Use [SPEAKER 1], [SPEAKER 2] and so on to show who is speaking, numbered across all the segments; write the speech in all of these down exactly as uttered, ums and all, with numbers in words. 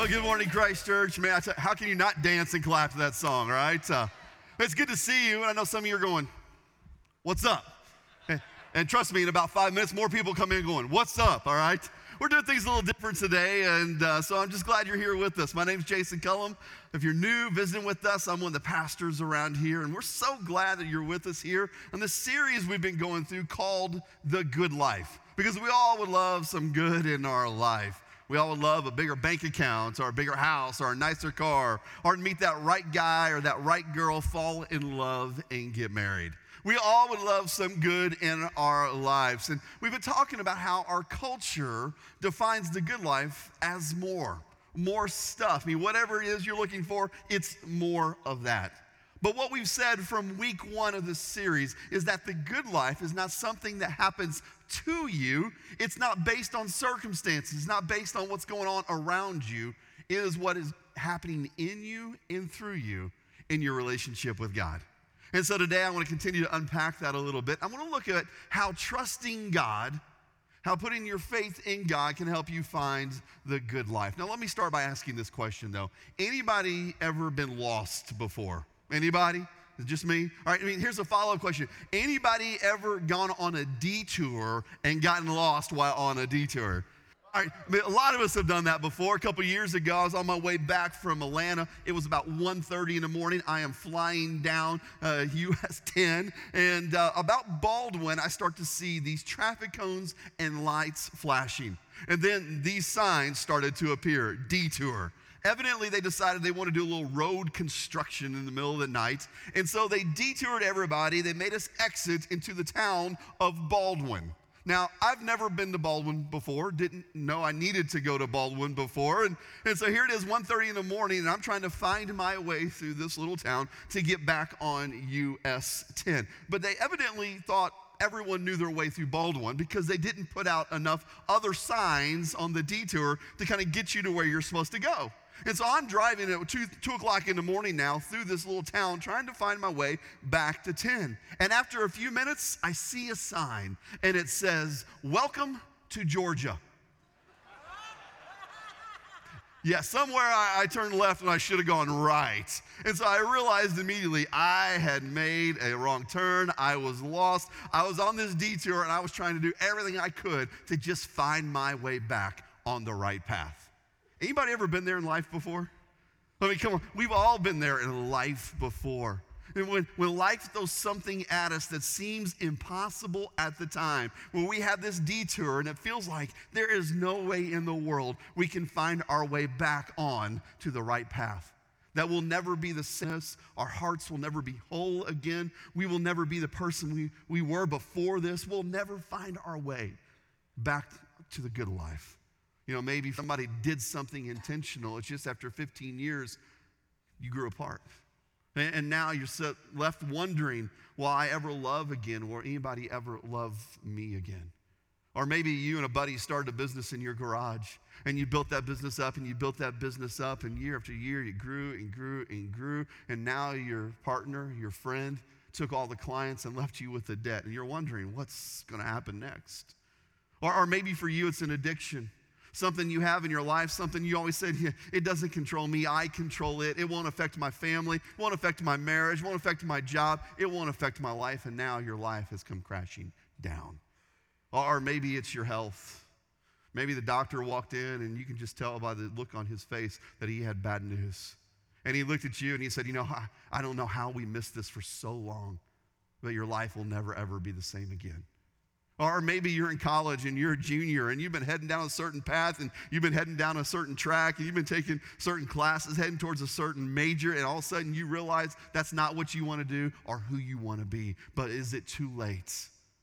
[SPEAKER 1] Well, good morning, Christ Church. Man, I tell, how can you not dance and clap to that song, right? Uh, it's good to see you, and I know some of you are going, what's up? And, and trust me, in about five minutes, more people come in going, what's up, all right? We're doing things a little different today, and uh, so I'm just glad you're here with us. My name's Jason Cullum. If you're new, visiting with us, I'm one of the pastors around here, and we're so glad that you're with us here on this series we've been going through called The Good Life, because we all would love some good in our life. We all would love a bigger bank account or a bigger house or a nicer car or to meet that right guy or that right girl, fall in love and get married. We all would love some good in our lives. And we've been talking about how our culture defines the good life as more, more stuff. I mean, whatever it is you're looking for, it's more of that. But what we've said from week one of this series is that the good life is not something that happens to you. It's not based on circumstances. It's not based on what's going on around you. It is what is happening in you and through you in your relationship with God. And so today I want to continue to unpack that a little bit. I want to look at how trusting God, how putting your faith in God can help you find the good life. Now let me start by asking this question though. Anybody ever been lost before? Anybody? Is it just me? All right, I mean, here's a follow-up question. Anybody ever gone on a detour and gotten lost while on a detour? All right, I mean, a lot of us have done that before. A couple years ago, I was on my way back from Atlanta. It was about one thirty in the morning. I am flying down uh, U S ten, and uh, about Baldwin, I start to see these traffic cones and lights flashing. And then these signs started to appear, detour. Evidently, they decided they want to do a little road construction in the middle of the night. And so they detoured everybody. They made us exit into the town of Baldwin. Now, I've never been to Baldwin before. Didn't know I needed to go to Baldwin before. And, and so here it is, one thirty in the morning, and I'm trying to find my way through this little town to get back on U S ten. But they evidently thought everyone knew their way through Baldwin because they didn't put out enough other signs on the detour to kind of get you to where you're supposed to go. And so I'm driving at two, two o'clock in the morning now through this little town trying to find my way back to ten. And after a few minutes, I see a sign, and it says, "Welcome to Georgia." Yeah, somewhere I, I turned left and I should have gone right. And so I realized immediately I had made a wrong turn. I was lost. I was on this detour, and I was trying to do everything I could to just find my way back on the right path. Anybody ever been there in life before? I mean, come on, we've all been there in life before. And when, when life throws something at us that seems impossible at the time, when we have this detour and it feels like there is no way in the world we can find our way back on to the right path. That will never be the same. Our hearts will never be whole again. We will never be the person we, we were before this. We'll never find our way back to the good life. You know, maybe somebody did something intentional. It's just after fifteen years, you grew apart. And, and now you're so left wondering, will I ever love again? Will anybody ever love me again? Or maybe you and a buddy started a business in your garage, and you built that business up, and you built that business up, and year after year, you grew and grew and grew, and now your partner, your friend, took all the clients and left you with a debt, and you're wondering, what's going to happen next? Or, or maybe for you, it's an addiction. Something you have in your life, something you always said, yeah, it doesn't control me, I control it. It won't affect my family, it won't affect my marriage, it won't affect my job, it won't affect my life, and now your life has come crashing down. Or maybe it's your health. Maybe the doctor walked in and you can just tell by the look on his face that he had bad news. And he looked at you and he said, you know, I, I don't know how we missed this for so long, but your life will never ever be the same again. Or maybe you're in college and you're a junior and you've been heading down a certain path and you've been heading down a certain track and you've been taking certain classes, heading towards a certain major, and all of a sudden you realize that's not what you want to do or who you want to be. But is it too late?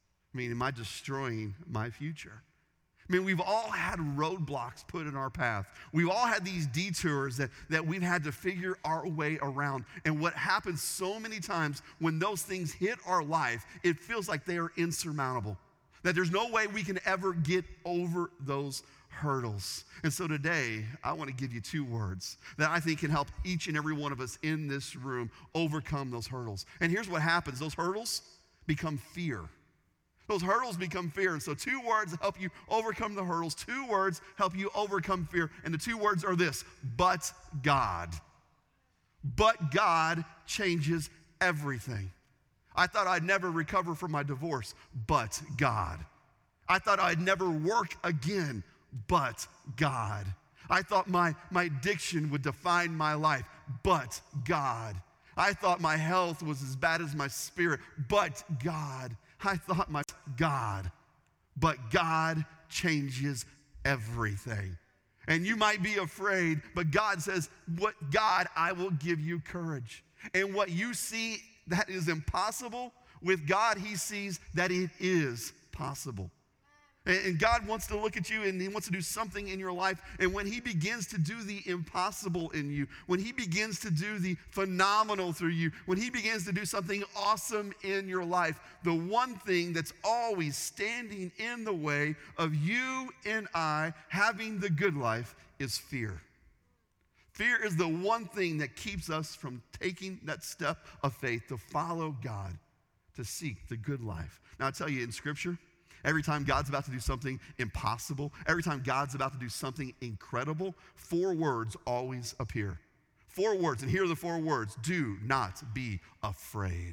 [SPEAKER 1] I mean, am I destroying my future? I mean, we've all had roadblocks put in our path. We've all had these detours that, that we've had to figure our way around. And what happens so many times when those things hit our life, it feels like they are insurmountable. That there's no way we can ever get over those hurdles. And so today, I want to give you two words that I think can help each and every one of us in this room overcome those hurdles. And here's what happens. Those hurdles become fear. Those hurdles become fear. And so two words help you overcome the hurdles. Two words help you overcome fear. And the two words are this: but God. But God changes everything. I thought I'd never recover from my divorce, but God. I thought I'd never work again, but God. I thought my, my addiction would define my life, but God. I thought my health was as bad as my spirit, but God. I thought my God. But God changes everything. And you might be afraid, but God says, what God, I will give you courage. And what you see that is impossible, with God, he sees that it is possible. And God wants to look at you and he wants to do something in your life. And when he begins to do the impossible in you, when he begins to do the phenomenal through you, when he begins to do something awesome in your life, the one thing that's always standing in the way of you and I having the good life is fear. Fear is the one thing that keeps us from taking that step of faith to follow God, to seek the good life. Now, I tell you, in Scripture, every time God's about to do something impossible, every time God's about to do something incredible, four words always appear. Four words, and here are the four words: do not be afraid.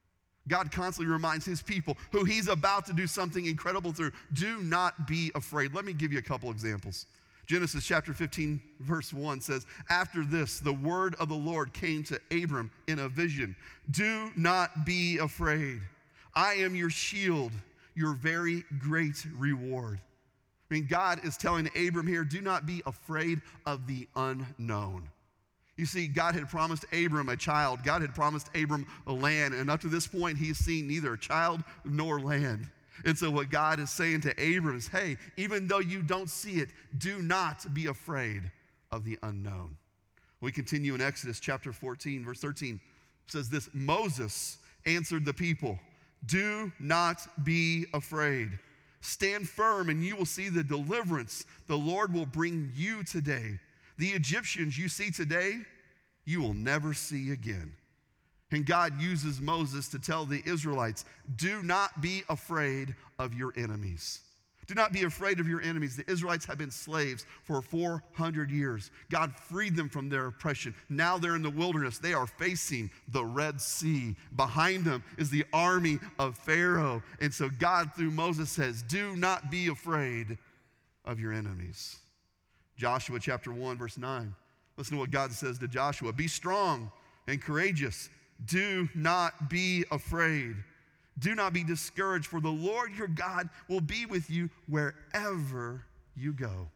[SPEAKER 1] God constantly reminds his people who he's about to do something incredible through, do not be afraid. Let me give you a couple examples. Genesis chapter fifteen, verse one says, after this, the word of the Lord came to Abram in a vision. Do not be afraid. I am your shield, your very great reward. I mean, God is telling Abram here, do not be afraid of the unknown. You see, God had promised Abram a child. God had promised Abram a land. And up to this point, he's seen neither a child nor land. And so what God is saying to Abram is, hey, even though you don't see it, do not be afraid of the unknown. We continue in Exodus chapter fourteen, verse thirteen. It says this: Moses answered the people, do not be afraid. Stand firm and you will see the deliverance the Lord will bring you today. The Egyptians you see today, you will never see again. And God uses Moses to tell the Israelites, do not be afraid of your enemies. Do not be afraid of your enemies. The Israelites have been slaves for four hundred years. God freed them from their oppression. Now they're in the wilderness. They are facing the Red Sea. Behind them is the army of Pharaoh. And so God, through Moses, says, do not be afraid of your enemies. Joshua chapter one, verse nine. Listen to what God says to Joshua. Be strong and courageous. Do not be afraid. Do not be discouraged, for the Lord your God will be with you wherever you go.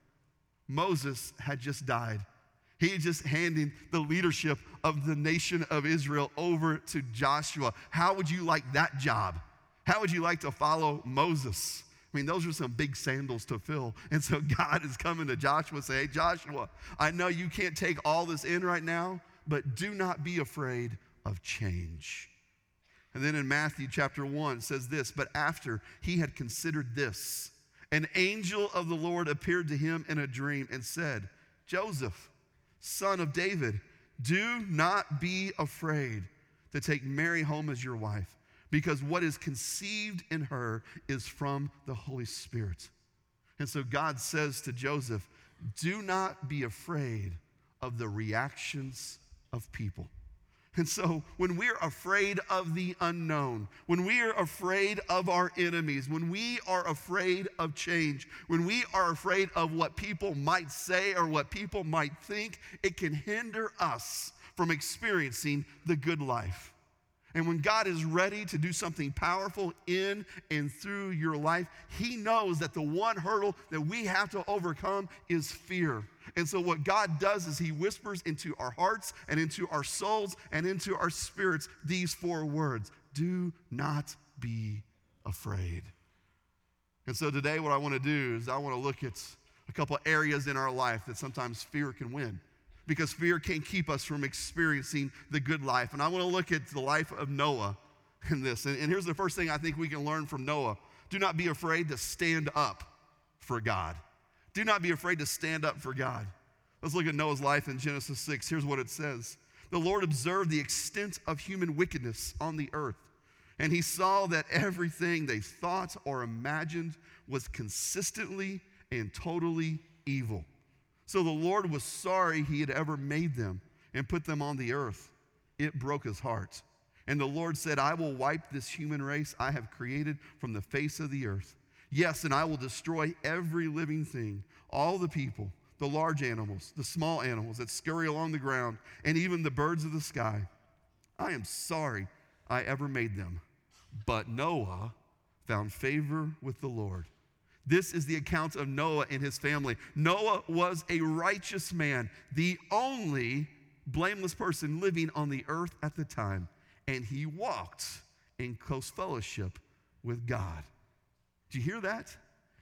[SPEAKER 1] Moses had just died. He had just handed the leadership of the nation of Israel over to Joshua. How would you like that job? How would you like to follow Moses? I mean, those are some big sandals to fill. And so God is coming to Joshua and saying, hey, Joshua, I know you can't take all this in right now, but do not be afraid of change. And then in Matthew chapter one, it says this: but after he had considered this, an angel of the Lord appeared to him in a dream and said, Joseph, son of David, do not be afraid to take Mary home as your wife, because what is conceived in her is from the Holy Spirit. And so God says to Joseph, do not be afraid of the reactions of people. And so when we're afraid of the unknown, when we are afraid of our enemies, when we are afraid of change, when we are afraid of what people might say or what people might think, it can hinder us from experiencing the good life. And when God is ready to do something powerful in and through your life, he knows that the one hurdle that we have to overcome is fear. And so what God does is he whispers into our hearts and into our souls and into our spirits these four words: do not be afraid. And so today what I want to do is I want to look at a couple areas in our life that sometimes fear can win, because fear can keep us from experiencing the good life. And I want to look at the life of Noah in this. And, and here's the first thing I think we can learn from Noah. Do not be afraid to stand up for God. Do not be afraid to stand up for God. Let's look at Noah's life in Genesis six. Here's what it says. The Lord observed the extent of human wickedness on the earth, And he saw that everything they thought or imagined was consistently and totally evil. So the Lord was sorry he had ever made them and put them on the earth. It broke his heart. And the Lord said, I will wipe this human race I have created from the face of the earth. Yes, and I will destroy every living thing, all the people, the large animals, the small animals that scurry along the ground, and even the birds of the sky. I am sorry I ever made them. But Noah found favor with the Lord. This is the account of Noah and his family. Noah was a righteous man, the only blameless person living on the earth at the time, and he walked in close fellowship with God. Did you hear that?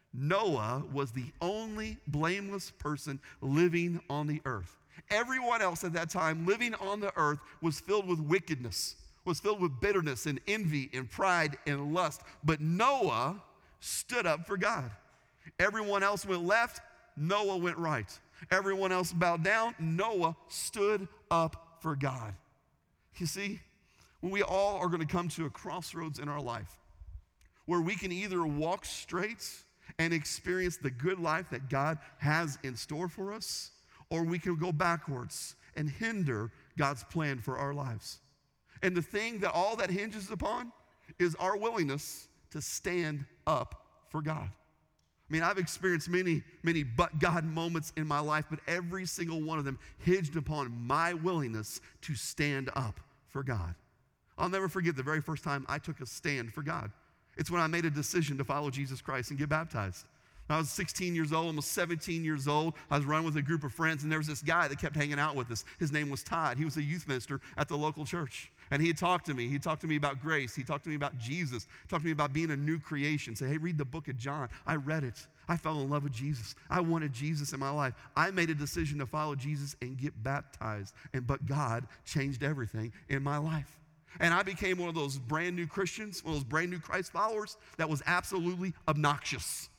[SPEAKER 1] Noah was the only blameless person living on the earth. Everyone else at that time living on the earth was filled with wickedness, was filled with bitterness and envy and pride and lust. But Noah stood up for God. Everyone else went left, Noah went right. Everyone else bowed down, Noah stood up for God. You see, when we all are going to come to a crossroads in our life where we can either walk straight and experience the good life that God has in store for us, or we can go backwards and hinder God's plan for our lives. And the thing that all that hinges upon is our willingness to stand up for God. I mean, I've experienced many, many but God moments in my life, but every single one of them hinged upon my willingness to stand up for God. I'll never forget the very first time I took a stand for God. It's when I made a decision to follow Jesus Christ and get baptized. I was sixteen years old, almost seventeen years old. I was running with a group of friends, and there was this guy that kept hanging out with us. His name was Todd. He was a youth minister at the local church. And he had talked to me. He talked to me about grace. He talked to me about Jesus. He talked to me about being a new creation. Say, hey, read the book of John. I read it. I fell in love with Jesus. I wanted Jesus in my life. I made a decision to follow Jesus and get baptized. And but God changed everything in my life. And I became one of those brand new Christians, one of those brand new Christ followers that was absolutely obnoxious.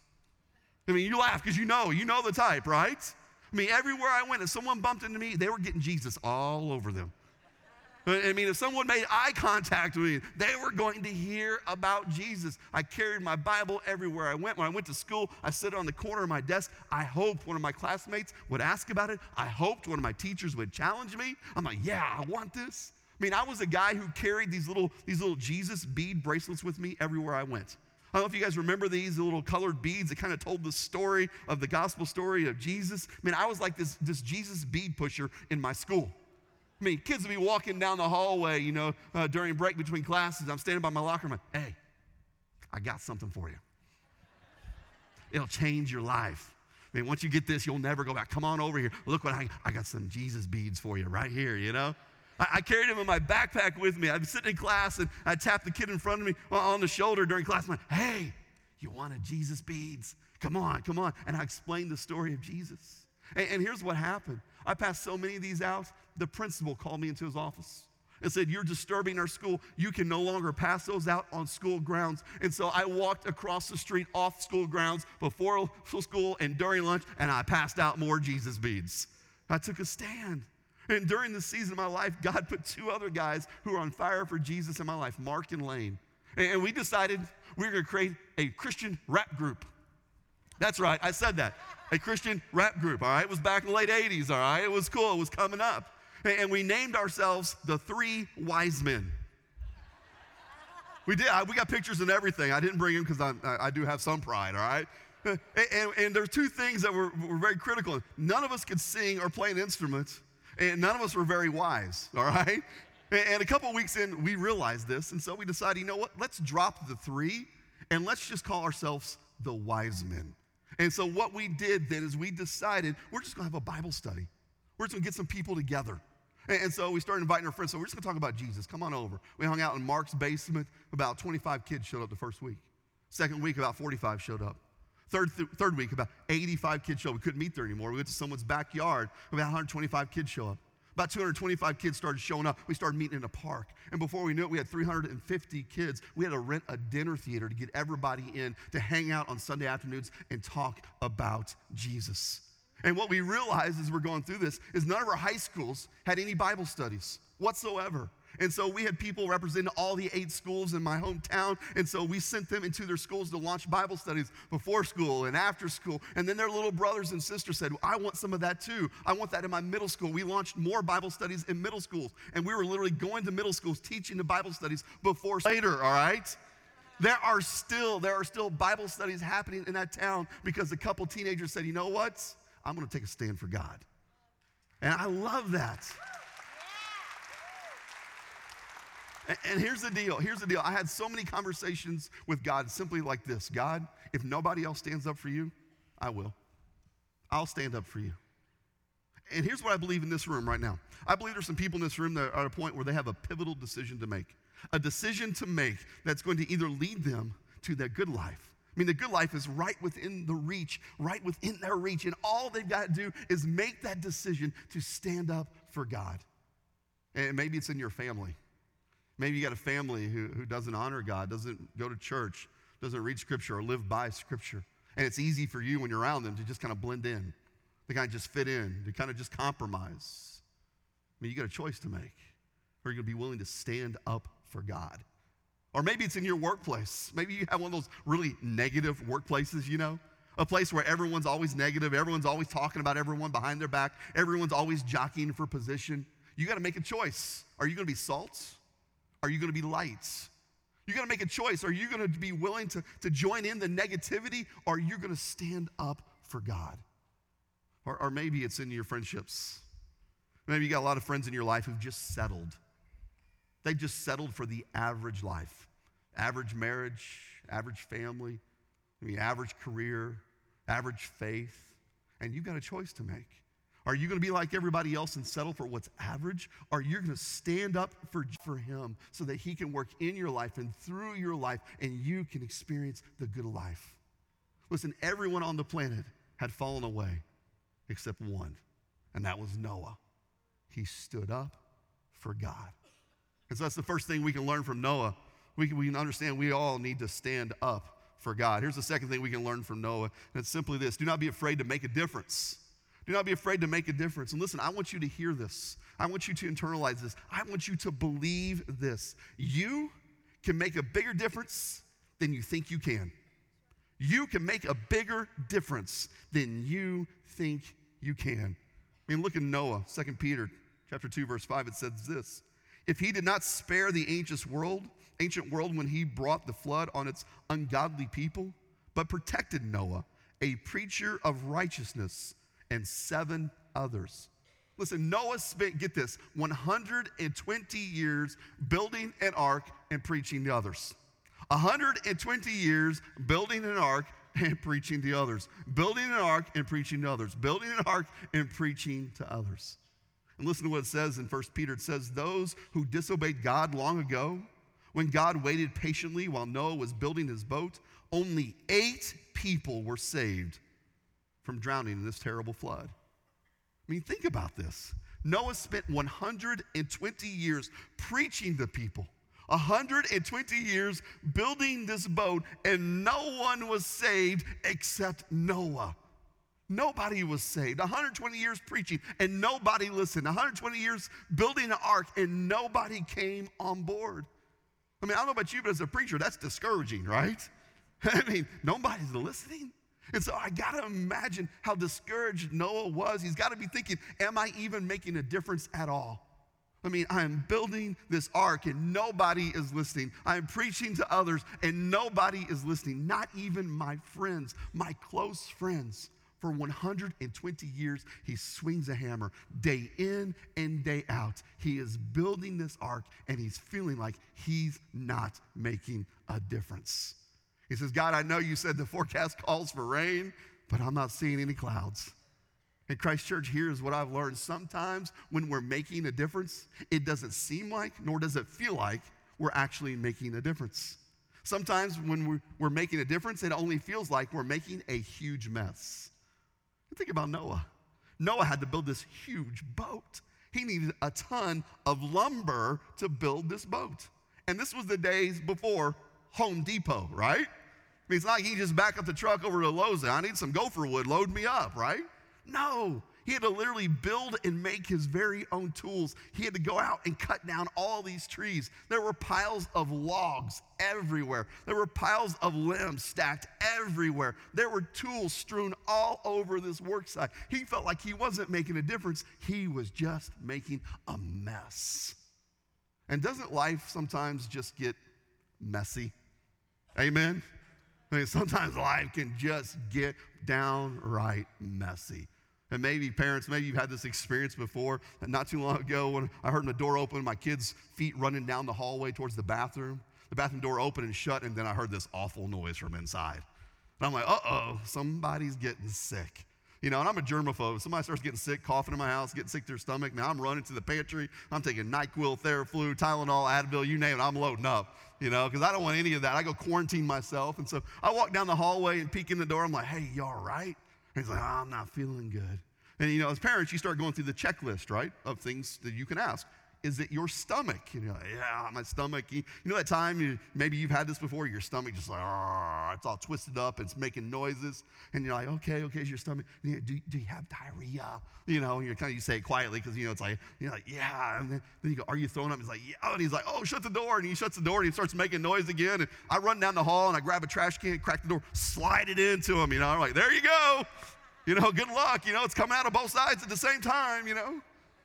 [SPEAKER 1] I mean, you laugh because you know, you know the type, right? I mean, everywhere I went, if someone bumped into me, they were getting Jesus all over them. I mean, if someone made eye contact with me, they were going to hear about Jesus. I carried my Bible everywhere I went. When I went to school, I stood on the corner of my desk. I hoped one of my classmates would ask about it. I hoped one of my teachers would challenge me. I'm like, yeah, I want this. I mean, I was a guy who carried these little, these little Jesus bead bracelets with me everywhere I went. I don't know if you guys remember these little colored beads that kind of told the story of the gospel story of Jesus. I mean, I was like this, this Jesus bead pusher in my school. I mean, kids would be walking down the hallway, you know, uh, during break between classes. I'm standing by my locker. I'm like, hey, I got something for you. It'll change your life. I mean, once you get this, you'll never go back. Come on over here. Look what I, I got some Jesus beads for you right here, you know. I, I carried them in my backpack with me. I'd be sitting in class, and I'd tap the kid in front of me on the shoulder during class. I'm like, hey, you wanted Jesus beads? Come on, come on. And I explained the story of Jesus. And, and here's what happened. I passed so many of these out, the principal called me into his office and said, you're disturbing our school. You can no longer pass those out on school grounds. And so I walked across the street off school grounds before school and during lunch, and I passed out more Jesus beads. I took a stand. And during the season of my life, God put two other guys who were on fire for Jesus in my life, Mark and Lane. And we decided we were going to create a Christian rap group. That's right, I said that. A Christian rap group, all right? It was back in the late eighties, all right? It was cool, it was coming up. And we named ourselves the Three Wise Men. We did, we got pictures and everything. I didn't bring them because I, I do have some pride, all right? And, and, and there's two things that were, were very critical. None of us could sing or play an instrument, and none of us were very wise, all right? And a couple weeks in, we realized this, and so we decided, you know what? Let's drop the three, and let's just call ourselves the Wise Men. And so what we did then is we decided we're just going to have a Bible study. We're just going to get some people together. And, and so we started inviting our friends. So we're just going to talk about Jesus. Come on over. We hung out in Mark's basement. About twenty-five kids showed up the first week. Second week, about forty-five showed up. Third, th- third week, about eighty-five kids showed up. We couldn't meet there anymore. We went to someone's backyard. About one hundred twenty-five kids show up. About two hundred twenty-five kids started showing up. We started meeting in a park. And before we knew it, we had three hundred fifty kids. We had to rent a dinner theater to get everybody in to hang out on Sunday afternoons and talk about Jesus. And what we realized as we're going through this is none of our high schools had any Bible studies whatsoever. And so we had people representing all the eight schools in my hometown. And so we sent them into their schools to launch Bible studies before school and after school. And then their little brothers and sisters said, I want some of that too. I want that in my middle school. We launched more Bible studies in middle schools. And we were literally going to middle schools teaching the Bible studies before later, all right? There are still, there are still Bible studies happening in that town because a couple teenagers said, you know what? I'm going to take a stand for God. And I love that. And here's the deal, here's the deal. I had so many conversations with God simply like this. God, if nobody else stands up for you, I will. I'll stand up for you. And here's what I believe in this room right now. I believe there's some people in this room that are at a point where they have a pivotal decision to make. A decision to make that's going to either lead them to their good life. I mean, the good life is right within the reach, right within their reach. And all they've got to do is make that decision to stand up for God. And maybe it's in your family. Maybe you got a family who, who doesn't honor God, doesn't go to church, doesn't read Scripture or live by Scripture. And it's easy for you when you're around them to just kind of blend in, to kind of just fit in, to kind of just compromise. I mean, you got a choice to make. Are you going to be willing to stand up for God? Or maybe it's in your workplace. Maybe you have one of those really negative workplaces, you know? A place where everyone's always negative, everyone's always talking about everyone behind their back, everyone's always jockeying for position. You got to make a choice. Are you going to be salt? Are you going to be lights? You got to make a choice. Are you going to be willing to, to join in the negativity, or are you going to stand up for God? Or, or maybe it's in your friendships. Maybe you got a lot of friends in your life who've just settled. They just settled for the average life. Average marriage, average family, I mean, average career, average faith. And you've got a choice to make. Are you going to be like everybody else and settle for what's average? Or are you going to stand up for, for him so that he can work in your life and through your life and you can experience the good life? Listen, everyone on the planet had fallen away except one, and that was Noah. He stood up for God. And so that's the first thing we can learn from Noah. We can, we can understand we all need to stand up for God. Here's the second thing we can learn from Noah, and it's simply this. Do not be afraid to make a difference. Do not be afraid to make a difference. And listen, I want you to hear this. I want you to internalize this. I want you to believe this. You can make a bigger difference than you think you can. You can make a bigger difference than you think you can. I mean, look at Noah, Second Peter chapter two, verse five. It says this. If he did not spare the ancient world, ancient world when he brought the flood on its ungodly people, but protected Noah, a preacher of righteousness, and seven others. Listen, Noah spent, get this, one hundred twenty years building an ark and preaching to others. one hundred twenty years building an ark and preaching to others. Building an ark and preaching to others. Building an ark and preaching to others. And listen to what it says in First Peter. It says, those who disobeyed God long ago, when God waited patiently while Noah was building his boat, only eight people were saved from drowning in this terrible flood. I mean, think about this. Noah spent one hundred twenty years preaching to people, one hundred twenty years building this boat, and no one was saved except Noah. Nobody was saved. one hundred twenty years preaching, and nobody listened. one hundred twenty years building an ark, and nobody came on board. I mean, I don't know about you, but as a preacher, that's discouraging, right? I mean, nobody's listening. And so I got to imagine how discouraged Noah was. He's got to be thinking, am I even making a difference at all? I mean, I'm building this ark and nobody is listening. I'm preaching to others and nobody is listening, not even my friends, my close friends. For one hundred twenty years, he swings a hammer day in and day out. He is building this ark and he's feeling like he's not making a difference. He says, God, I know you said the forecast calls for rain, but I'm not seeing any clouds. And Christ Church, here's what I've learned. Sometimes when we're making a difference, it doesn't seem like, nor does it feel like we're actually making a difference. Sometimes when we're, we're making a difference, it only feels like we're making a huge mess. Think about Noah. Noah had to build this huge boat. He needed a ton of lumber to build this boat. And this was the days before Home Depot, right? I mean, it's not like he just back up the truck over to Lowe's. I need some gopher wood, load me up, right? No, He had to literally build and make his very own tools. He had to go out and cut down all these trees. There were piles of logs everywhere. There were piles of limbs stacked everywhere. There were tools strewn all over this work site. He felt like he wasn't making a difference. He was just making a mess. And doesn't life sometimes just get messy? Amen? I mean, sometimes life can just get downright messy. And maybe parents, maybe you've had this experience before. And not too long ago when I heard the door open, my kids' feet running down the hallway towards the bathroom. The bathroom door opened and shut, and then I heard this awful noise from inside. And I'm like, uh-oh, somebody's getting sick. You know, and I'm a germaphobe. Somebody starts getting sick, coughing in my house, getting sick to their stomach. Now I'm running to the pantry. I'm taking NyQuil, Theraflu, Tylenol, Advil, you name it. I'm loading up, you know, because I don't want any of that. I go quarantine myself. And so I walk down the hallway and peek in the door. I'm like, hey, you all right? And he's like, oh, I'm not feeling good. And, you know, as parents, you start going through the checklist, right, of things that you can ask. Is it your stomach? And you're like, yeah, my stomach. You, you know that time, you, maybe you've had this before, your stomach just like, it's all twisted up, it's making noises. And you're like, okay, okay, is your stomach, do, do you have diarrhea? You know, and you're kind of, you say it quietly because, you know, it's like, you're like, yeah. And then, then you go, are you throwing up? He's like, yeah. And he's like, oh, shut the door. And he shuts the door and he starts making noise again. And I run down the hall and I grab a trash can, crack the door, slide it into him, you know. I'm like, there you go. You know, good luck. You know, it's coming out of both sides at the same time, you know.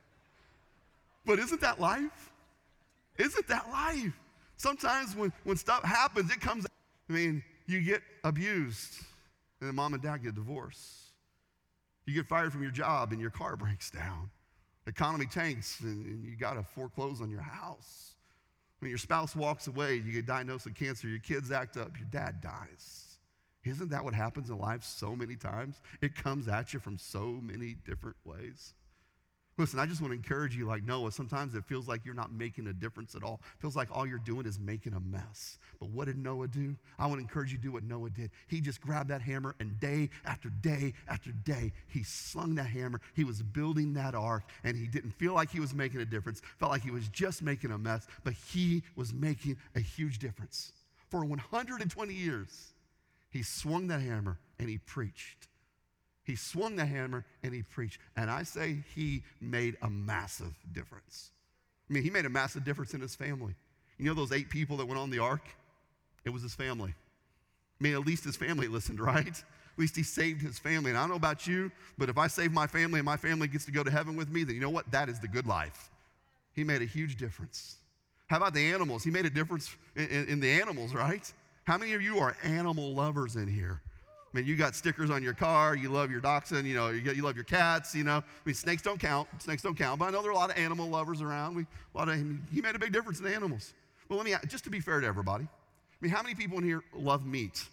[SPEAKER 1] But isn't that life? Isn't that life? Sometimes when, when stuff happens, it comes, I mean, you get abused, and then mom and dad get divorced. You get fired from your job, and your car breaks down. The economy tanks, and, and you got to foreclose on your house. When your spouse walks away, you get diagnosed with cancer, your kids act up, your dad dies. Isn't that what happens in life so many times? It comes at you from so many different ways. Listen, I just want to encourage you like Noah. Sometimes it feels like you're not making a difference at all. It feels like all you're doing is making a mess. But what did Noah do? I want to encourage you to do what Noah did. He just grabbed that hammer, and day after day after day, he slung that hammer. He was building that ark, and he didn't feel like he was making a difference. Felt like he was just making a mess, but he was making a huge difference. For one hundred twenty years, he swung that hammer, and he preached. He swung the hammer and he preached. And I say he made a massive difference. I mean, he made a massive difference in his family. You know those eight people that went on the ark? It was his family. I mean, at least his family listened, right? At least he saved his family. And I don't know about you, but if I save my family and my family gets to go to heaven with me, then you know what? That is the good life. He made a huge difference. How about the animals? He made a difference in, in, in the animals, right? How many of you are animal lovers in here? I mean, you got stickers on your car, you love your dachshund, you know, you, you love your cats, you know. I mean, snakes don't count, snakes don't count, but I know there are a lot of animal lovers around. We, a lot of, he made a big difference in the animals. Well, let me, just to be fair to everybody, I mean, how many people in here love meat?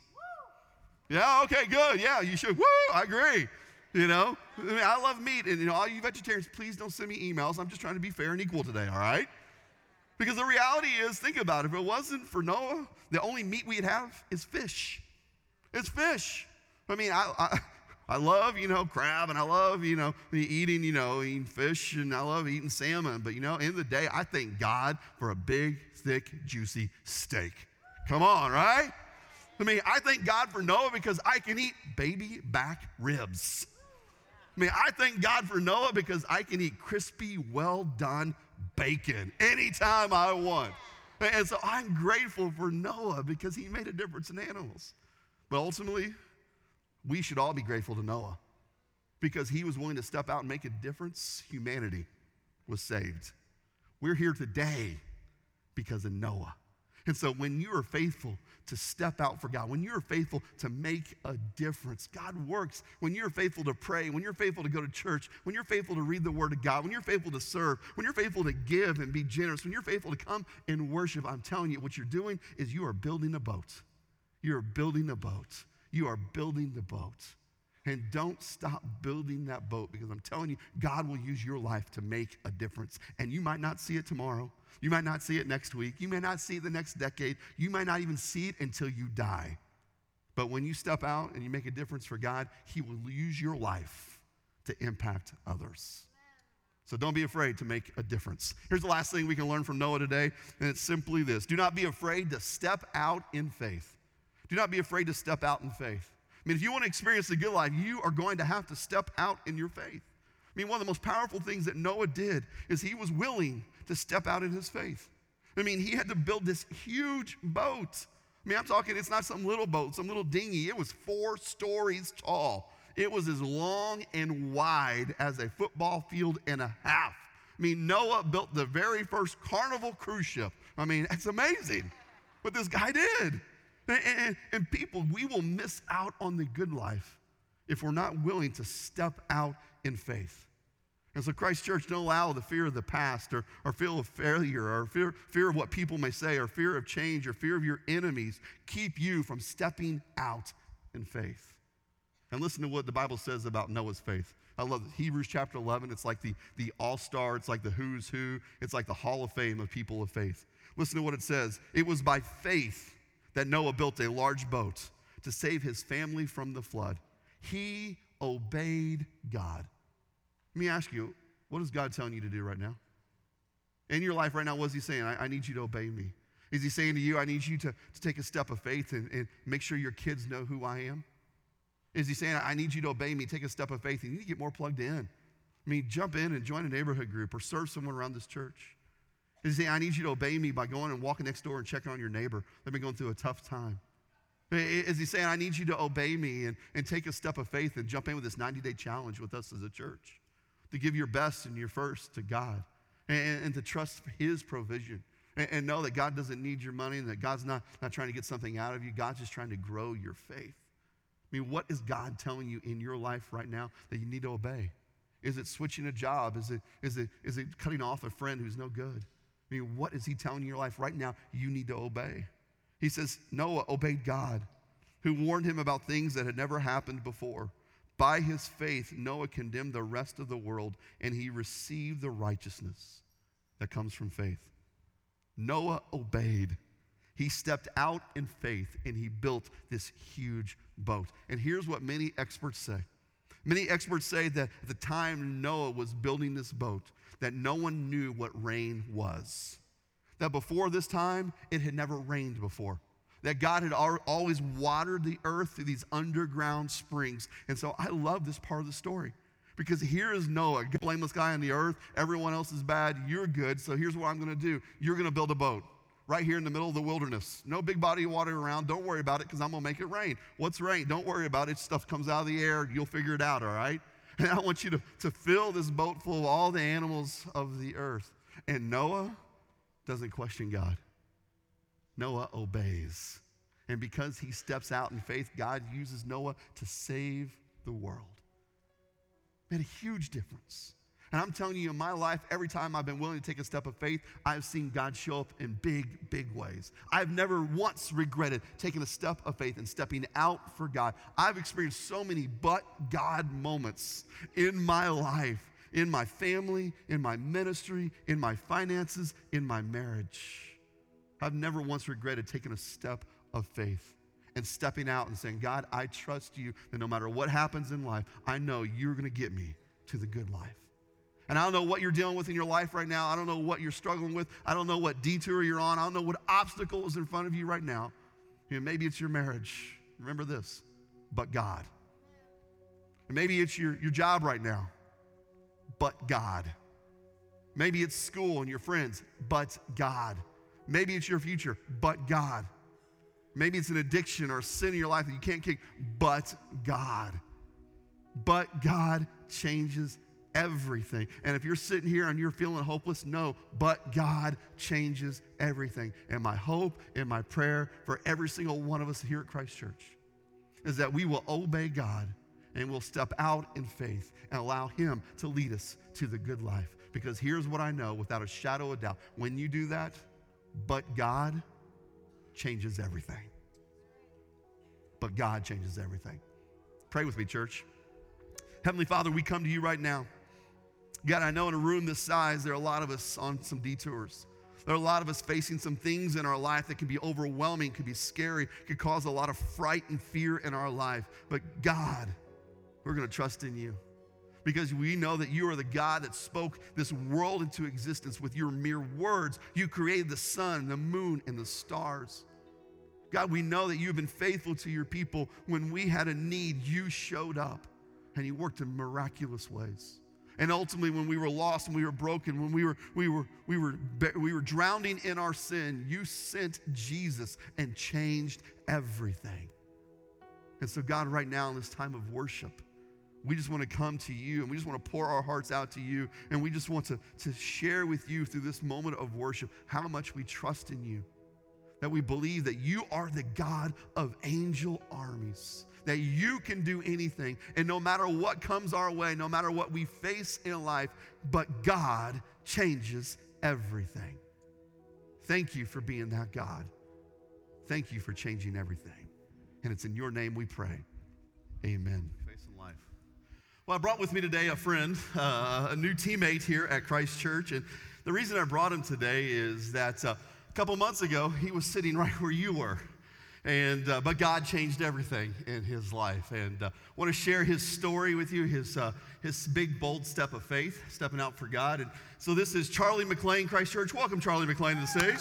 [SPEAKER 1] Yeah, okay, good, yeah, you should, woo, I agree. You know, I mean, I love meat, and you know, all you vegetarians, please don't send me emails. I'm just trying to be fair and equal today, all right? Because the reality is, think about it, if it wasn't for Noah, the only meat we'd have is fish. It's fish. I mean, I, I I love, you know, crab, and I love, you know, eating, you know, eating fish, and I love eating salmon. But, you know, at the end of the day, I thank God for a big, thick, juicy steak. Come on, right? I mean, I thank God for Noah because I can eat baby back ribs. I mean, I thank God for Noah because I can eat crispy, well-done bacon anytime I want. And so I'm grateful for Noah because he made a difference in animals. But ultimately, we should all be grateful to Noah because he was willing to step out and make a difference. Humanity was saved. We're here today because of Noah. And so when you are faithful to step out for God, when you're faithful to make a difference, God works. When you're faithful to pray, when you're faithful to go to church, when you're faithful to read the Word of God, when you're faithful to serve, when you're faithful to give and be generous, when you're faithful to come and worship, I'm telling you, what you're doing is you are building a boat. You are building a boat. You are building the boat. And don't stop building that boat because I'm telling you, God will use your life to make a difference. And you might not see it tomorrow. You might not see it next week. You may not see it the next decade. You might not even see it until you die. But when you step out and you make a difference for God, he will use your life to impact others. So don't be afraid to make a difference. Here's the last thing we can learn from Noah today, and it's simply this. Do not be afraid to step out in faith. Do not be afraid to step out in faith. I mean, if you want to experience the good life, you are going to have to step out in your faith. I mean, one of the most powerful things that Noah did is he was willing to step out in his faith. I mean, he had to build this huge boat. I mean, I'm talking, it's not some little boat, some little dinghy. It was four stories tall. It was as long and wide as a football field and a half. I mean, Noah built the very first Carnival cruise ship. I mean, it's amazing what this guy did. And, and, and people, we will miss out on the good life if we're not willing to step out in faith. And so Christ Church, don't allow the fear of the past or, or fear of failure or fear, fear of what people may say or fear of change or fear of your enemies keep you from stepping out in faith. And listen to what the Bible says about Noah's faith. I love it. Hebrews chapter eleven. It's like the, the all-star. It's like the who's who. It's like the hall of fame of people of faith. Listen to what it says. It was by faith that Noah built a large boat to save his family from the flood. He obeyed God. Let me ask you, what is God telling you to do right now? In your life right now, what is he saying? I, I need you to obey me. Is he saying to you, I need you to, to take a step of faith and, and make sure your kids know who I am? Is he saying, I need you to obey me, take a step of faith, and you need to get more plugged in? I mean, jump in and join a neighborhood group or serve someone around this church. Is he saying, I need you to obey me by going and walking next door and checking on your neighbor? They've been going through a tough time. Is he saying, I need you to obey me and, and take a step of faith and jump in with this ninety-day challenge with us as a church? To give your best and your first to God and, and to trust his provision and, and know that God doesn't need your money and that God's not, not trying to get something out of you. God's just trying to grow your faith. I mean, what is God telling you in your life right now that you need to obey? Is it switching a job? Is it, is it, is it cutting off a friend who's no good? I mean, what is he telling you in your life right now you need to obey? He says, Noah obeyed God, who warned him about things that had never happened before. By his faith, Noah condemned the rest of the world, and he received the righteousness that comes from faith. Noah obeyed. He stepped out in faith, and he built this huge boat. And here's what many experts say. Many experts say that at the time Noah was building this boat, that no one knew what rain was. That before this time, it had never rained before. That God had always watered the earth through these underground springs. And so I love this part of the story because here is Noah, blameless guy on the earth. Everyone else is bad. You're good. So here's what I'm going to do. You're going to build a boat right here in the middle of the wilderness. No big body of water around. Don't worry about it because I'm going to make it rain. What's rain? Don't worry about it. Stuff comes out of the air. You'll figure it out, all right? And I want you to, to fill this boat full of all the animals of the earth. And Noah doesn't question God. Noah obeys. And because he steps out in faith, God uses Noah to save the world. Made a huge difference. And I'm telling you, in my life, every time I've been willing to take a step of faith, I've seen God show up in big, big ways. I've never once regretted taking a step of faith and stepping out for God. I've experienced so many but God moments in my life, in my family, in my ministry, in my finances, in my marriage. I've never once regretted taking a step of faith and stepping out and saying, God, I trust you that no matter what happens in life, I know you're going to get me to the good life. And I don't know what you're dealing with in your life right now. I don't know what you're struggling with. I don't know what detour you're on. I don't know what obstacle is in front of you right now. You know, maybe it's your marriage. Remember this, but God. And maybe it's your, your job right now, but God. Maybe it's school and your friends, but God. Maybe it's your future, but God. Maybe it's an addiction or a sin in your life that you can't kick, but God. But God changes everything. And if you're sitting here and you're feeling hopeless, no, but God changes everything. And my hope and my prayer for every single one of us here at Christ Church is that we will obey God and we'll step out in faith and allow him to lead us to the good life. Because here's what I know without a shadow of doubt. When you do that, but God changes everything. But God changes everything. Pray with me, church. Heavenly Father, we come to you right now. God, I know in a room this size, there are a lot of us on some detours. There are a lot of us facing some things in our life that can be overwhelming, can be scary, can cause a lot of fright and fear in our life. But God, we're going to trust in you because we know that you are the God that spoke this world into existence with your mere words. You created the sun, the moon, and the stars. God, we know that you've been faithful to your people. When we had a need, you showed up and you worked in miraculous ways. And ultimately, when we were lost and we were broken, when we were, we were, we were, we were drowning in our sin, you sent Jesus and changed everything. And so, God, right now in this time of worship, we just want to come to you, and we just want to pour our hearts out to you, and we just want to, to share with you through this moment of worship how much we trust in you, that we believe that you are the God of angel armies, that you can do anything, and no matter what comes our way, no matter what we face in life, but God changes everything. Thank you for being that God. Thank you for changing everything. And it's in your name we pray. Amen. Facing life. Well, I brought with me today a friend, uh, a new teammate here at Christ Church, and the reason I brought him today is that uh, a couple months ago, he was sitting right where you were. And uh, but God changed everything in his life, and I uh, want to share his story with you, his uh, his big bold step of faith, stepping out for God. And so this is Charlie McLean, Christ Church. Welcome, Charlie McLean, to the stage.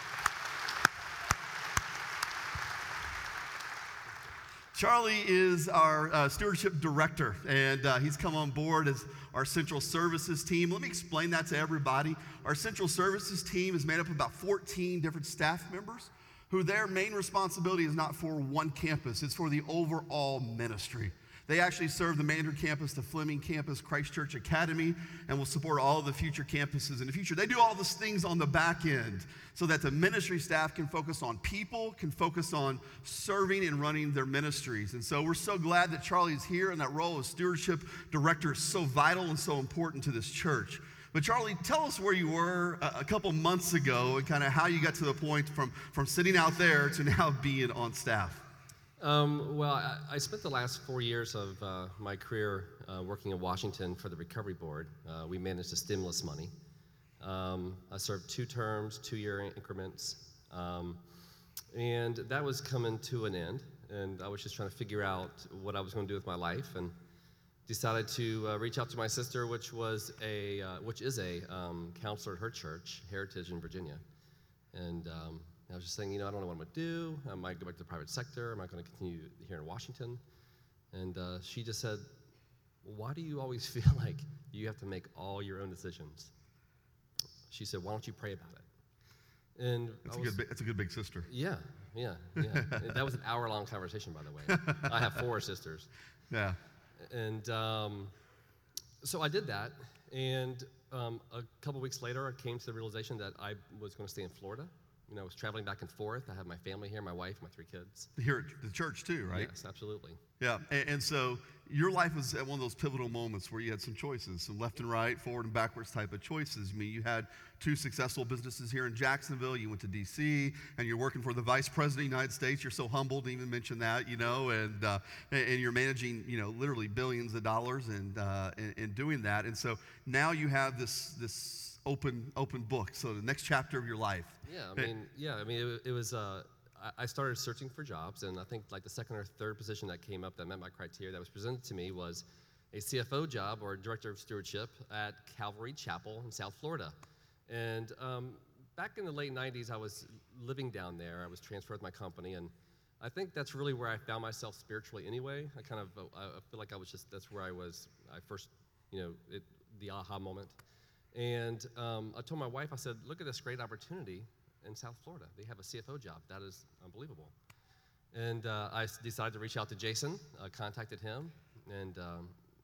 [SPEAKER 1] Charlie is our uh, stewardship director, and uh, he's come on board as our central services team. Let me explain that to everybody. Our central services team is made up of about fourteen different staff members, who their main responsibility is not for one campus, it's for the overall ministry. They actually serve the Mandarin campus, the Fleming campus, Christ Church Academy, and will support all of the future campuses in the future. They do all those things on the back end so that the ministry staff can focus on people, can focus on serving and running their ministries. And so we're so glad that Charlie's here, and that role as stewardship director is so vital and so important to this church. But Charlie, tell us where you were a, a couple months ago and kind of how you got to the point from, from sitting out there to now being on staff.
[SPEAKER 2] Um, well, I, I spent the last four years of uh, my career uh, working in Washington for the Recovery Board. Uh, we managed the stimulus money. Um, I served two terms, two-year increments, um, and that was coming to an end. And I was just trying to figure out what I was going to do with my life, and decided to uh, reach out to my sister, which was a, uh, which is a um, counselor at her church, Heritage in Virginia. And um, I was just saying, you know, I don't know what I'm going to do. I might go back to the private sector. Am I going to continue here in Washington? And uh, she just said, why do you always feel like you have to make all your own decisions? She said, why don't you pray about it? And
[SPEAKER 1] that's,
[SPEAKER 2] I
[SPEAKER 1] a,
[SPEAKER 2] was,
[SPEAKER 1] good, that's a good big sister.
[SPEAKER 2] Yeah, yeah, yeah. That was an hour-long conversation, by the way. I have four sisters.
[SPEAKER 1] Yeah.
[SPEAKER 2] And um, so I did that, and um, a couple weeks later, I came to the realization that I was going to stay in Florida. You know, I was traveling back and forth. I have my family here, my wife, my three kids.
[SPEAKER 1] Here at the church too, right?
[SPEAKER 2] Yes, absolutely.
[SPEAKER 1] Yeah, and, and so your life was at one of those pivotal moments where you had some choices, some left and right, forward and backwards type of choices. I mean, you had two successful businesses here in Jacksonville. You went to D C, and you're working for the Vice President of the United States. You're so humbled to even mention that, you know, and uh, and you're managing, you know, literally billions of dollars and uh, in, in doing that. And so now you have this this open open book. So the next chapter of your life.
[SPEAKER 2] Yeah, I mean, yeah, I mean, it, it was. Uh, I started searching for jobs, and I think like the second or third position that came up that met my criteria that was presented to me was a C F O job or director of stewardship at Calvary Chapel in South Florida. And um, back in the late nineties, I was living down there. I was transferred with my company, and I think that's really where I found myself spiritually anyway. I kind of, I feel like I was just, that's where I was, I first, you know, it, the aha moment. And um, I told my wife, I said, look at this great opportunity in South Florida. They have a C F O job. That is unbelievable. And uh, I decided to reach out to Jason, uh, contacted him, and um,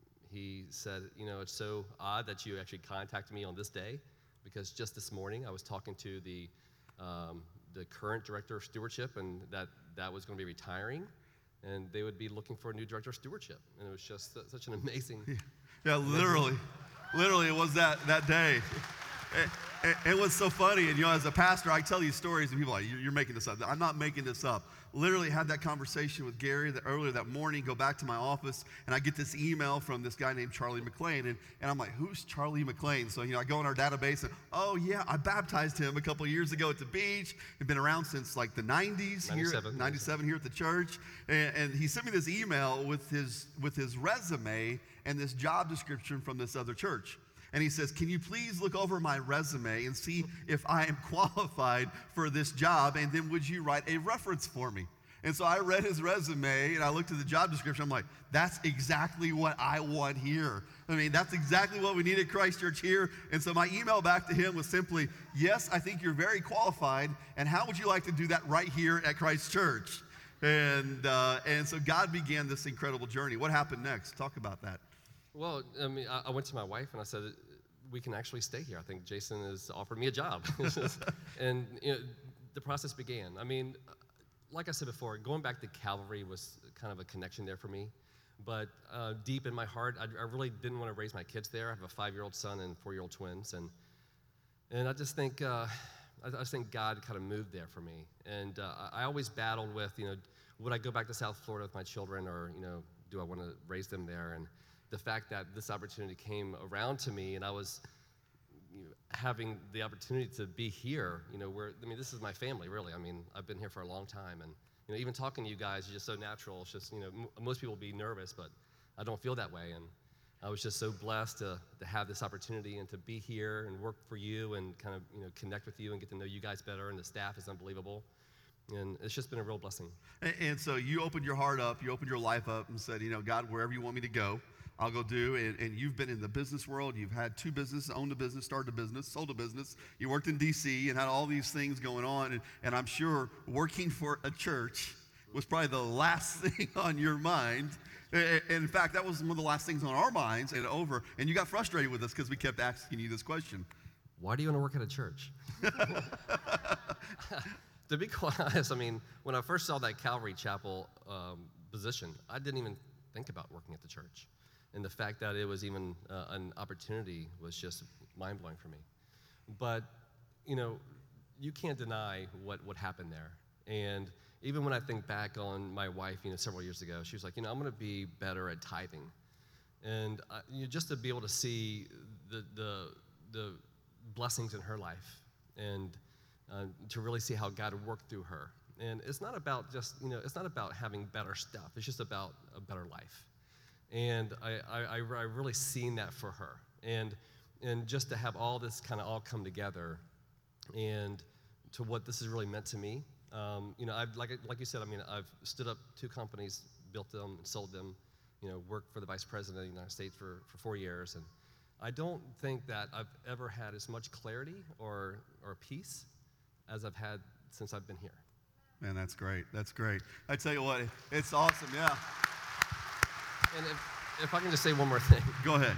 [SPEAKER 2] he said, you know, it's so odd that you actually contacted me on this day, because just this morning I was talking to the um, the current director of stewardship, and that that was going to be retiring, and they would be looking for a new director of stewardship. And it was just such an amazing...
[SPEAKER 1] Yeah, yeah literally. Literally, it was that, that day. It, it, it was so funny, and you know, as a pastor, I tell these stories, and people are like, you're, you're making this up. I'm not making this up. Literally had that conversation with Gary that earlier that morning, go back to my office, and I get this email from this guy named Charlie McLean, and, and I'm like, who's Charlie McLean? So, you know, I go in our database, and oh, yeah, I baptized him a couple of years ago at the beach. He'd been around since like the nineties,
[SPEAKER 2] ninety-seven,
[SPEAKER 1] here, ninety-seven here at the church, and, and he sent me this email with his, with his resume and this job description from this other church. And he says, can you please look over my resume and see if I am qualified for this job? And then would you write a reference for me? And so I read his resume, and I looked at the job description. I'm like, that's exactly what I want here. I mean, that's exactly what we need at Christ Church here. And so my email back to him was simply, yes, I think you're very qualified, and how would you like to do that right here at Christ Church? And, uh, and so God began this incredible journey. What happened next? Talk about that.
[SPEAKER 2] Well, I mean, I, I went to my wife, and I said, we can actually stay here. I think Jason has offered me a job. And you know, the process began. I mean, like I said before, going back to Calvary was kind of a connection there for me. But uh, deep in my heart, I, I really didn't want to raise my kids there. I have a five-year-old son and four-year-old twins. And and I just think, uh, I, I just think God kind of moved there for me. And uh, I always battled with, you know, would I go back to South Florida with my children, or, you know, do I want to raise them there? And the fact that this opportunity came around to me, and I was you know, having the opportunity to be here, you know, where, I mean, this is my family, really. I mean, I've been here for a long time, and, you know, even talking to you guys is just so natural. It's just, you know, m- most people will be nervous, but I don't feel that way, and I was just so blessed to, to have this opportunity and to be here and work for you and kind of, you know, connect with you and get to know you guys better, and the staff is unbelievable. And it's just been a real blessing.
[SPEAKER 1] And, and so you opened your heart up, you opened your life up and said, you know, God, wherever you want me to go, I'll go do. And, and you've been in the business world. You've had two businesses, owned a business, started a business, sold a business. You worked in D C and had all these things going on. And, and I'm sure working for a church was probably the last thing on your mind. And in fact, that was one of the last things on our minds and over. And you got frustrated with us because we kept asking you this question.
[SPEAKER 2] Why do you want to work at a church? To be quite honest, I mean, when I first saw that Calvary Chapel um, position, I didn't even think about working at the church. And the fact that it was even uh, an opportunity was just mind-blowing for me. But, you know, you can't deny what, what happened there. And even when I think back on my wife, you know, several years ago, she was like, you know, I'm going to be better at tithing. And uh, you know, just to be able to see the, the, the blessings in her life, and Uh, to really see how God worked through her. And it's not about just, you know, it's not about having better stuff. It's just about a better life. And I, I, I really seen that for her. And and just to have all this kind of all come together, and to what this has really meant to me. Um, you know, I've, like, like you said, I mean, I've stood up two companies, built them, and sold them, you know, worked for the Vice President of the United States for, for four years. And I don't think that I've ever had as much clarity or or peace as I've had since I've been here.
[SPEAKER 1] Man, that's great. That's great. I tell you what, it's awesome, yeah.
[SPEAKER 2] And if, if I can just say one more thing.
[SPEAKER 1] Go ahead.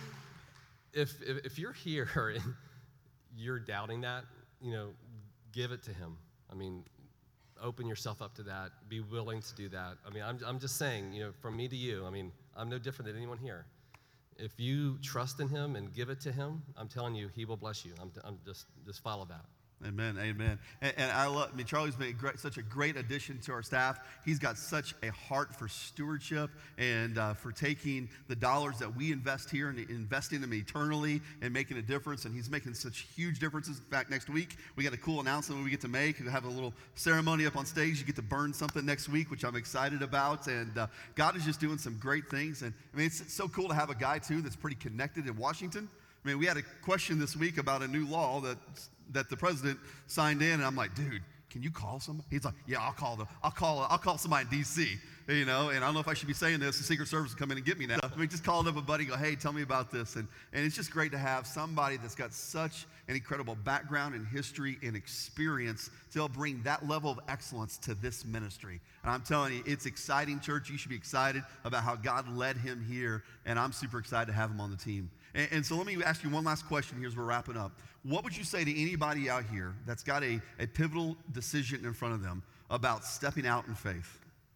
[SPEAKER 2] if, if if you're here and you're doubting that, you know, give it to him. I mean, open yourself up to that. Be willing to do that. I mean, I'm I'm just saying, you know, from me to you, I mean, I'm no different than anyone here. If you trust in him and give it to him, I'm telling you, he will bless you. I'm, I'm just just follow that.
[SPEAKER 1] Amen, amen. And, and I love, I mean, Charlie's been a great, such a great addition to our staff. He's got such a heart for stewardship and uh, for taking the dollars that we invest here and investing them eternally and making a difference. And he's making such huge differences. In fact, next week, we got a cool announcement we get to make. We have a little ceremony up on stage. You get to burn something next week, which I'm excited about. And uh, God is just doing some great things. And I mean, it's, it's so cool to have a guy, too, that's pretty connected in Washington. I mean, we had a question this week about a new law that that the president signed in, and I'm like, dude, can you call somebody? He's like, yeah, I'll call them. I'll call. I'll call somebody in D C. You know, and I don't know if I should be saying this. The Secret Service will come in and get me now. I mean, just called up a buddy, go, hey, tell me about this, and and it's just great to have somebody that's got such an incredible background and history and experience to help bring that level of excellence to this ministry. And I'm telling you, it's exciting, church. You should be excited about how God led him here, and I'm super excited to have him on the team. And, and so let me ask you one last question here as we're wrapping up. What would you say to anybody out here that's got a, a pivotal decision in front of them about stepping out in faith?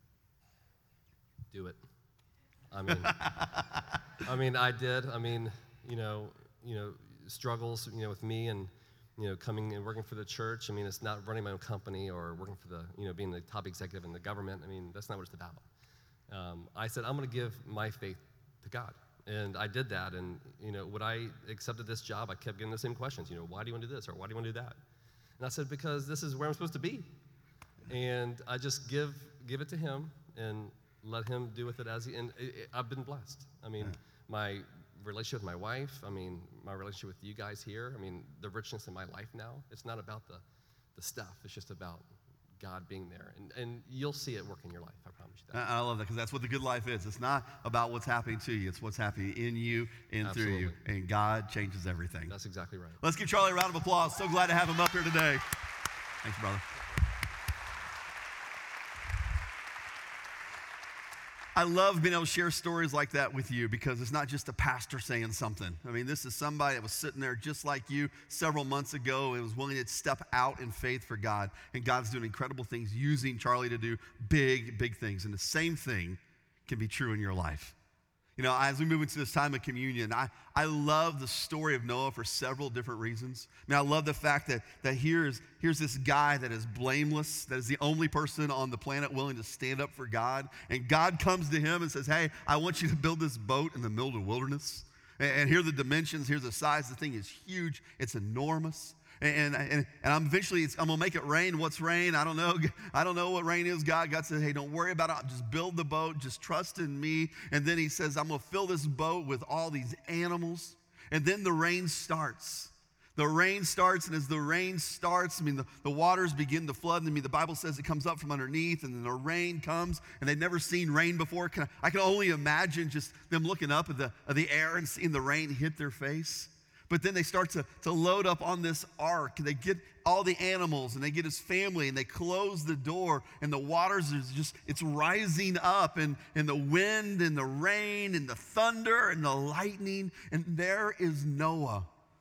[SPEAKER 2] Do it. I mean, I mean, I did. I mean, you know, you know, struggles, you know, with me and, you know, coming and working for the church. I mean, it's not running my own company or working for the, you know, being the top executive in the government. I mean, that's not what it's about. Um, I said, I'm going to give my faith to God. And I did that, and, you know, when I accepted this job, I kept getting the same questions, you know, why do you want to do this, or why do you want to do that? And I said, because this is where I'm supposed to be. And I just give give it to him and let him do with it as he, and it, it, I've been blessed. I mean, yeah. My relationship with my wife, I mean, my relationship with you guys here, I mean, the richness in my life now, it's not about the, the stuff, it's just about God being there. And, and you'll see it work in your life, I promise you that.
[SPEAKER 1] I I love that, because that's what the good life is. It's not about what's happening to you. It's what's happening in you and through you.
[SPEAKER 2] Absolutely.
[SPEAKER 1] And God changes everything.
[SPEAKER 2] That's exactly right.
[SPEAKER 1] Let's give Charlie a round of applause. So glad to have him up here today. Thanks, brother. I love being able to share stories like that with you, because it's not just a pastor saying something. I mean, this is somebody that was sitting there just like you several months ago and was willing to step out in faith for God. And God's doing incredible things, using Charlie to do big, big things. And the same thing can be true in your life. You know, as we move into this time of communion, I, I love the story of Noah for several different reasons. I mean, I love the fact that, that here's, here's this guy that is blameless, that is the only person on the planet willing to stand up for God. And God comes to him and says, hey, I want you to build this boat in the middle of the wilderness. And, and here are the dimensions, here's the size. The thing is huge, it's enormous. And, and, and I'm eventually, it's, I'm going to make it rain. What's rain? I don't know. I don't know what rain is. God, God said, hey, don't worry about it. Just build the boat. Just trust in me. And then he says, I'm going to fill this boat with all these animals. And then the rain starts. The rain starts, and as the rain starts, I mean, the, the waters begin to flood. I mean, the Bible says it comes up from underneath, and then the rain comes, and they've never seen rain before. Can I, I can only imagine just them looking up at the, at the air and seeing the rain hit their face. But then they start to, to load up on this ark. They get all the animals, and they get his family, and they close the door, and the waters is just, it's rising up, and, and the wind and the rain and the thunder and the lightning, and there is Noah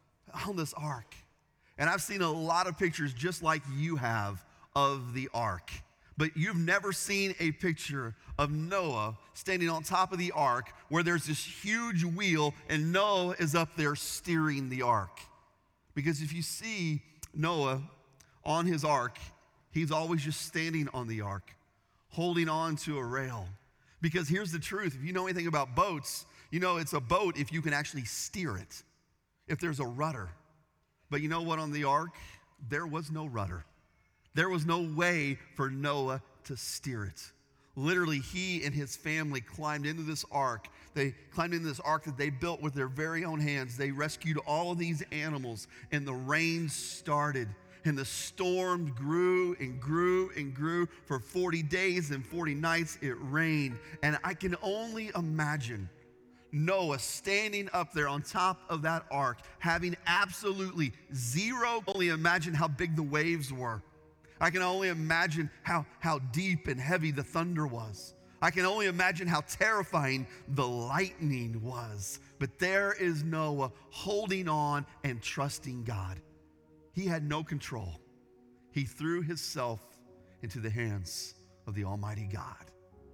[SPEAKER 1] on this ark. And I've seen a lot of pictures just like you have of the ark. But you've never seen a picture of Noah standing on top of the ark where there's this huge wheel and Noah is up there steering the ark. Because if you see Noah on his ark, he's always just standing on the ark, holding on to a rail. Because here's the truth. If you know anything about boats, you know it's a boat if you can actually steer it, if there's a rudder. But you know what, on the ark, there was no rudder. There was no way for Noah to steer it. Literally, he and his family climbed into this ark. They climbed into this ark that they built with their very own hands. They rescued all of these animals, and the rain started. And the storm grew and grew and grew. For forty days and forty nights, it rained. And I can only imagine Noah standing up there on top of that ark, having absolutely zero. Only imagine how big the waves were. I can only imagine how, how deep and heavy the thunder was. I can only imagine how terrifying the lightning was. But there is Noah holding on and trusting God. He had no control. He threw himself into the hands of the Almighty God.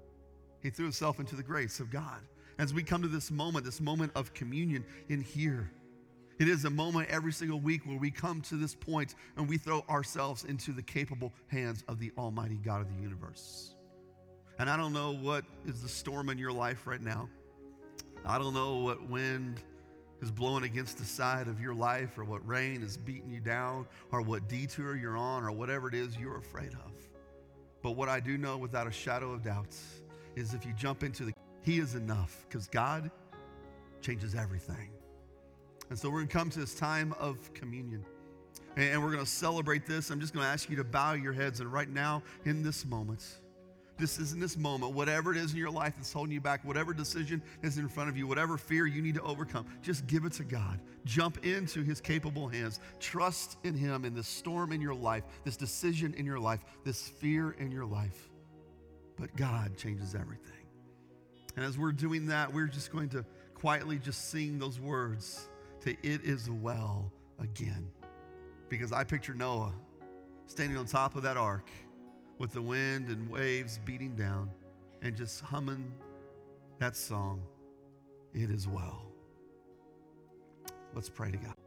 [SPEAKER 1] He threw himself into the grace of God. As we come to this moment, this moment of communion in here, it is a moment every single week where we come to this point and we throw ourselves into the capable hands of the Almighty God of the universe. And I don't know what is the storm in your life right now. I don't know what wind is blowing against the side of your life, or what rain is beating you down, or what detour you're on, or whatever it is you're afraid of. But what I do know without a shadow of doubt is if you jump into the, He is enough, because God changes everything. And so we're going to come to this time of communion, and we're going to celebrate this. I'm just going to ask you to bow your heads, and right now, in this moment, this is in this moment, whatever it is in your life that's holding you back, whatever decision is in front of you, whatever fear you need to overcome, just give it to God. Jump into His capable hands. Trust in Him in this storm in your life, this decision in your life, this fear in your life. But God changes everything. And as we're doing that, we're just going to quietly just sing those words to "It Is Well" again. Because I picture Noah standing on top of that ark with the wind and waves beating down and just humming that song, "It Is Well." Let's pray to God.